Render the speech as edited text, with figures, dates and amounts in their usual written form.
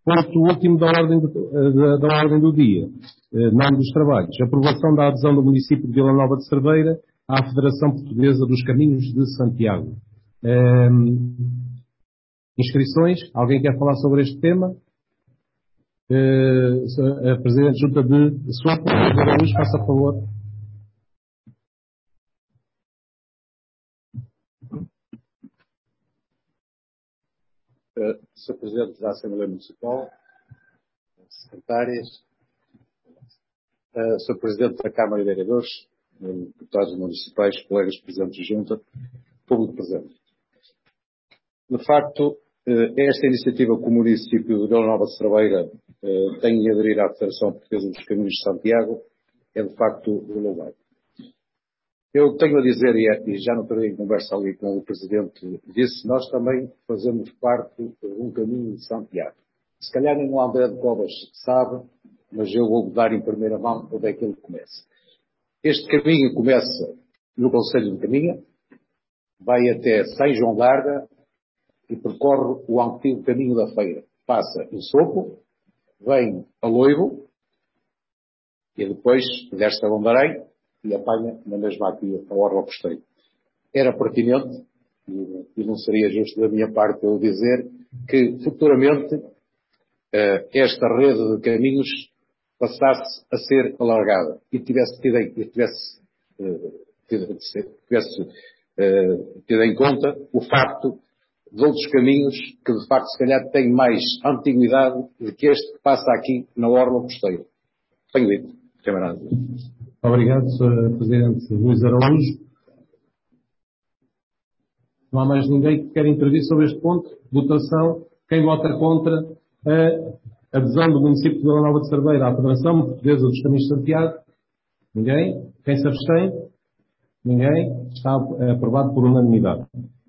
Ponto último da ordem do dia, nome dos trabalhos. Aprovação da adesão do município de Vila Nova de Cerveira à Federação Portuguesa dos Caminhos de Santiago. Inscrições? Alguém quer falar sobre este tema? A Presidente Junta de Sopo, Luís, faça favor. Sr. Presidente da Assembleia Municipal, secretárias, Sr. Presidente da Câmara de Vereadores, deputados municipais, colegas Presidentes de Junta, público presente. De facto, esta iniciativa que o município de Vila Nova de Cerveira tem de aderir à Federação Portuguesa dos Caminhos de Santiago é de facto louvável. Eu tenho a dizer, e já não terei em conversa ali com o Presidente, disse, nós também fazemos parte de um caminho de Santiago. Se calhar nem o André de Covas sabe, mas eu vou dar em primeira mão onde é que ele começa. Este caminho começa no Concelho de Caminha, vai até São João d'Arga e percorre o antigo caminho da Feira. Passa em Sopo, vem a Loivo e depois desce a Bondarém e apanha na mesma aqui a Orla Costeiro. Era pertinente, e não seria justo da minha parte eu dizer, que futuramente esta rede de caminhos passasse a ser alargada e tivesse tido em conta o facto de outros caminhos que de facto se calhar têm mais antiguidade do que este que passa aqui na Orla Costeiro. Tenho dito, camarada. Obrigado, Sr. Presidente Luís Araújo. Não há mais ninguém que queira intervir sobre este ponto. Votação. Quem vota contra a adesão do município de Vila Nova de Cerveira à Federação Portuguesa dos Caminhos de Santiago? Ninguém? Quem se abstém? Ninguém? Está aprovado por unanimidade.